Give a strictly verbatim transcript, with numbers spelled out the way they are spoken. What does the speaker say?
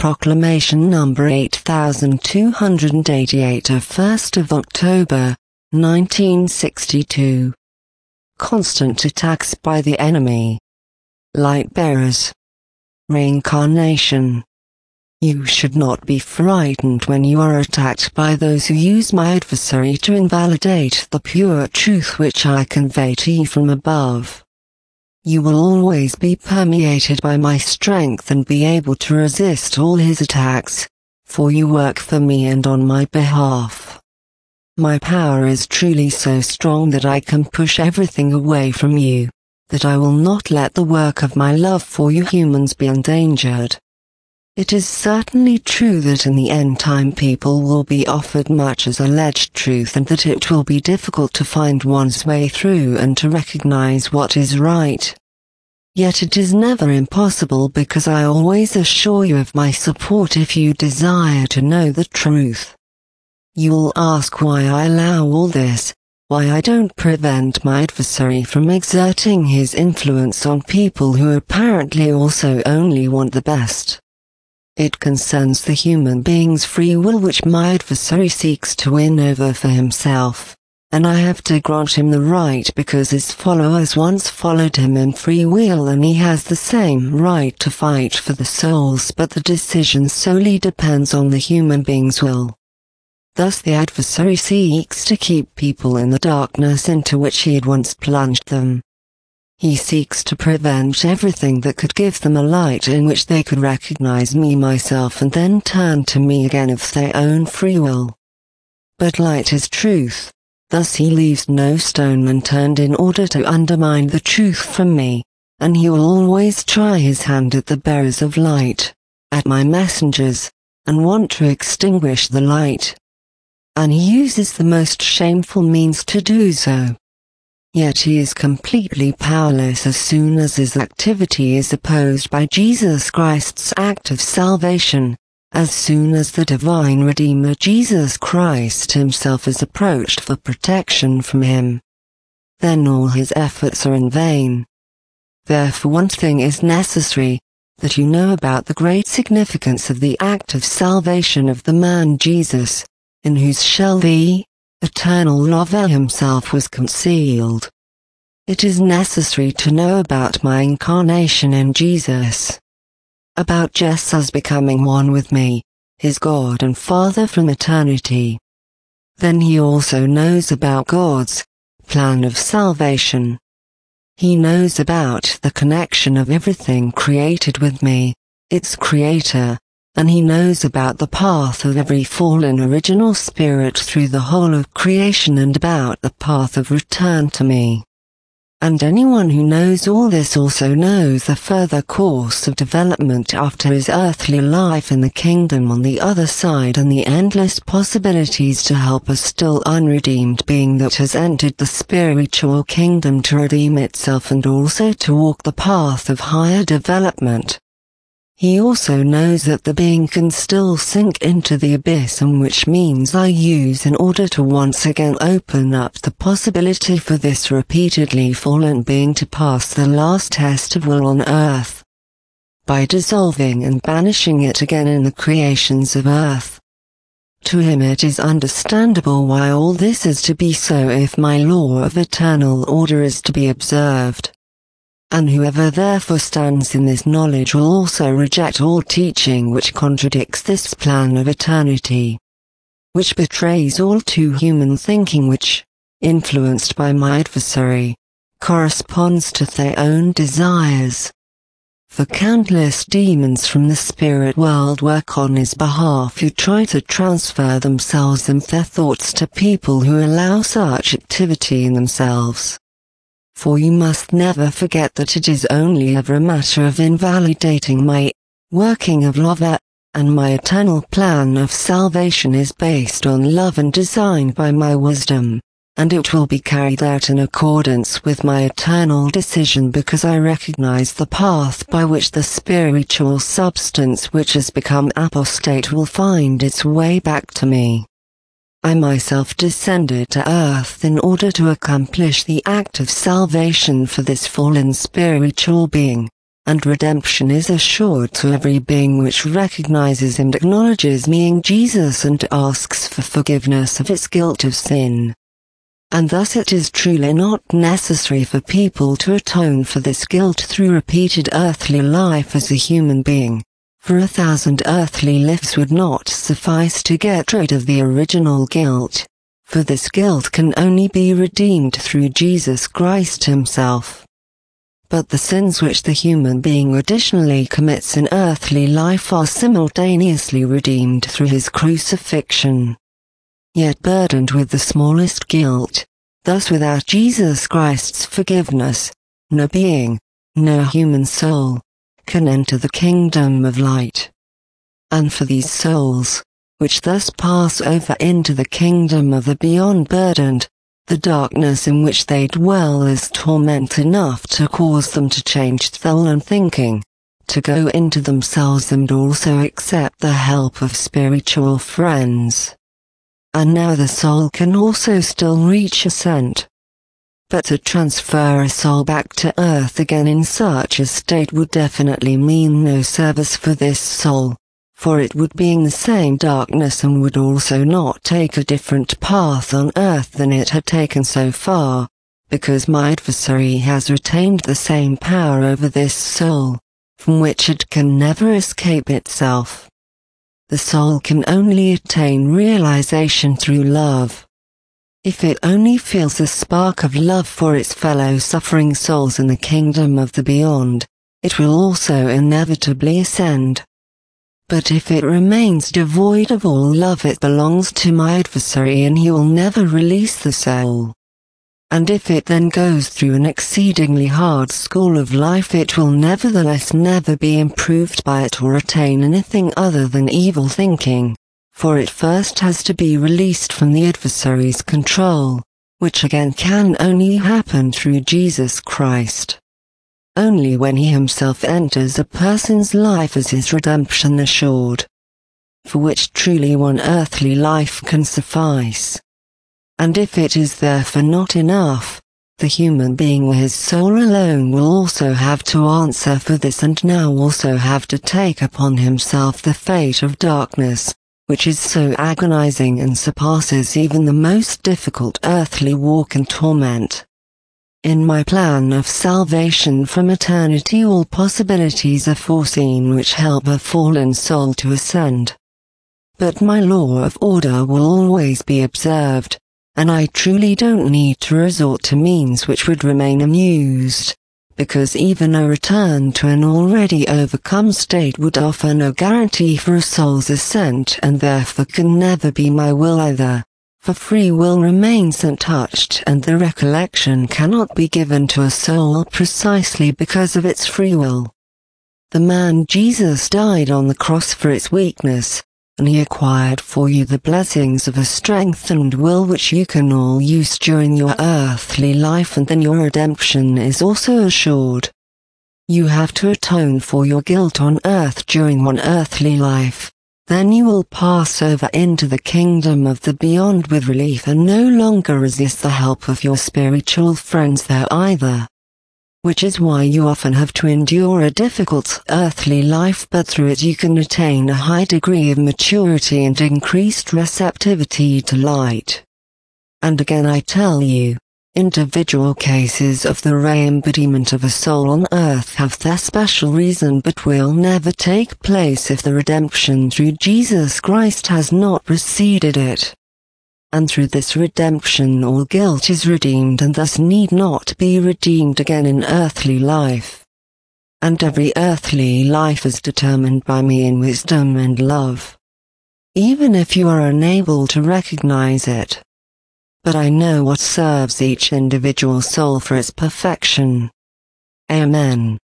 Proclamation number eight thousand two hundred eighty-eight of first of October, nineteen sixty-two. Constant attacks by the enemy. Light bearers. Reincarnation. You should not be frightened when you are attacked by those who use my adversary to invalidate the pure truth which I convey to you from above. You will always be permeated by my strength and be able to resist all his attacks, for you work for me and on my behalf. My power is truly so strong that I can push everything away from you, that I will not let the work of my love for you humans be endangered. It is certainly true that in the end time people will be offered much as alleged truth and that it will be difficult to find one's way through and to recognize what is right. Yet it is never impossible because I always assure you of my support if you desire to know the truth. You will ask why I allow all this, why I don't prevent my adversary from exerting his influence on people who apparently also only want the best. It concerns the human being's free will which my adversary seeks to win over for himself, and I have to grant him the right because his followers once followed him in free will and he has the same right to fight for the souls, but the decision solely depends on the human being's will. Thus the adversary seeks to keep people in the darkness into which he had once plunged them. He seeks to prevent everything that could give them a light in which they could recognize me myself and then turn to me again of their own free will. But light is truth, thus he leaves no stone unturned in order to undermine the truth from me, and he will always try his hand at the bearers of light, at my messengers, and want to extinguish the light. And he uses the most shameful means to do so. Yet he is completely powerless as soon as his activity is opposed by Jesus Christ's act of salvation, as soon as the divine Redeemer Jesus Christ himself is approached for protection from him. Then all his efforts are in vain. Therefore one thing is necessary, that you know about the great significance of the act of salvation of the man Jesus, in whose shell the eternal lover himself was concealed. It is necessary to know about my incarnation in Jesus, about Jesus becoming one with me, his God and Father from eternity. Then he also knows about God's plan of salvation. He knows about the connection of everything created with me, its creator, and he knows about the path of every fallen original spirit through the whole of creation and about the path of return to me. And anyone who knows all this also knows the further course of development after his earthly life in the kingdom on the other side and the endless possibilities to help a still unredeemed being that has entered the spiritual kingdom to redeem itself and also to walk the path of higher development. He also knows that the being can still sink into the abyss, and which means I use in order to once again open up the possibility for this repeatedly fallen being to pass the last test of will on earth, by dissolving and banishing it again in the creations of earth. To him it is understandable why all this is to be so if my law of eternal order is to be observed. And whoever therefore stands in this knowledge will also reject all teaching which contradicts this plan of eternity, which betrays all too human thinking which, influenced by my adversary, corresponds to their own desires. For countless demons from the spirit world work on his behalf who try to transfer themselves and their thoughts to people who allow such activity in themselves. For you must never forget that it is only ever a matter of invalidating my working of love, and my eternal plan of salvation is based on love and designed by my wisdom, and it will be carried out in accordance with my eternal decision because I recognize the path by which the spiritual substance which has become apostate will find its way back to me. I myself descended to earth in order to accomplish the act of salvation for this fallen spiritual being, and redemption is assured to every being which recognizes and acknowledges me in Jesus and asks for forgiveness of its guilt of sin. And thus it is truly not necessary for people to atone for this guilt through repeated earthly life as a human being, for a thousand earthly lives would not suffice to get rid of the original guilt, for this guilt can only be redeemed through Jesus Christ himself. But the sins which the human being additionally commits in earthly life are simultaneously redeemed through his crucifixion. Yet burdened with the smallest guilt, thus without Jesus Christ's forgiveness, no being, no human soul, can enter the kingdom of light. And for these souls, which thus pass over into the kingdom of the beyond burdened, the darkness in which they dwell is torment enough to cause them to change thought and thinking, to go into themselves and also accept the help of spiritual friends. And now the soul can also still reach ascent. But to transfer a soul back to earth again in such a state would definitely mean no service for this soul, for it would be in the same darkness and would also not take a different path on earth than it had taken so far, because my adversary has retained the same power over this soul, from which it can never escape itself. The soul can only attain realization through love. If it only feels a spark of love for its fellow suffering souls in the kingdom of the beyond, it will also inevitably ascend. But if it remains devoid of all love, it belongs to my adversary and he will never release the soul. And if it then goes through an exceedingly hard school of life, it will nevertheless never be improved by it or attain anything other than evil thinking, for it first has to be released from the adversary's control, which again can only happen through Jesus Christ. Only when he himself enters a person's life is his redemption assured, for which truly one earthly life can suffice. And if it is therefore not enough, the human being with his soul alone will also have to answer for this and now also have to take upon himself the fate of darkness, which is so agonizing and surpasses even the most difficult earthly walk and torment. In my plan of salvation from eternity, all possibilities are foreseen which help a fallen soul to ascend. But my law of order will always be observed, and I truly don't need to resort to means which would remain unused, because even a return to an already overcome state would offer no guarantee for a soul's ascent and therefore can never be my will either. For free will remains untouched and the recollection cannot be given to a soul precisely because of its free will. The man Jesus died on the cross for its weakness, and he acquired for you the blessings of a strengthened will which you can all use during your earthly life, and then your redemption is also assured. You have to atone for your guilt on earth during one earthly life. Then you will pass over into the kingdom of the beyond with relief and no longer resist the help of your spiritual friends there either. Which is why you often have to endure a difficult earthly life, but through it you can attain a high degree of maturity and increased receptivity to light. And again I tell you, individual cases of the re-embodiment of a soul on earth have their special reason but will never take place if the redemption through Jesus Christ has not preceded it. And through this redemption all guilt is redeemed and thus need not be redeemed again in earthly life. And every earthly life is determined by me in wisdom and love, even if you are unable to recognize it. But I know what serves each individual soul for its perfection. Amen.